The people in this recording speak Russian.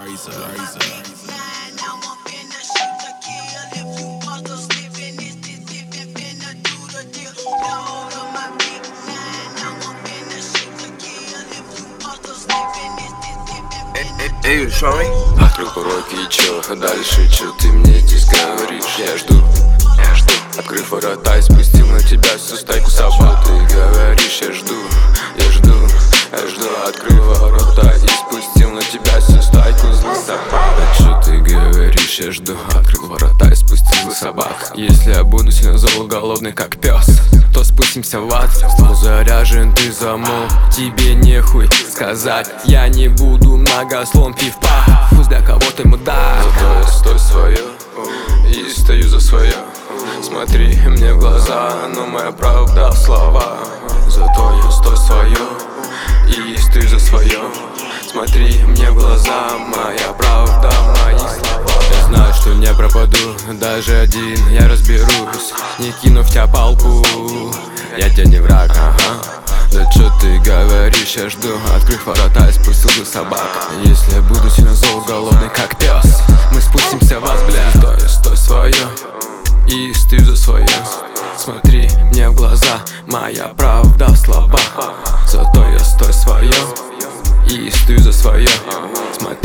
Эй, шоми. Открыл уроки и чё, дальше чё ты мне здесь говоришь? Я жду. Открыв ворота и спустил на тебя всю стайку собак. Ты говоришь, я жду. Открыл ворота и спустил на тебя всю стайку злых собак. А чё ты говоришь, я жду. Открыл ворота и спустил злых собак. Если я буду сильно зол, голодный как пес, то спустимся в ад. Ствол заряжен, ты замол, тебе нехуй сказать. Я не буду многословен, пив-пах, пусть для кого-то мудак. Зато я стой свое и стою за свое. Смотри мне в глаза, но моя правда в слова. Зато я стой свое и стою за свое. Смотри мне в глаза, моя правда, мои слова. Я знаю, что не пропаду, даже один я разберусь, не кинув тебя палку. Я тебе не враг, ага. Да чё ты говоришь, я жду. Открыв ворота и спустил за собак. Если я буду сильно зол, голодный как пес, мы спустимся в ад, бля. Стой свое и стою за свое. Смотри мне в глаза, моя правда в словах. Зато я стой свое и стою за свое. Смотри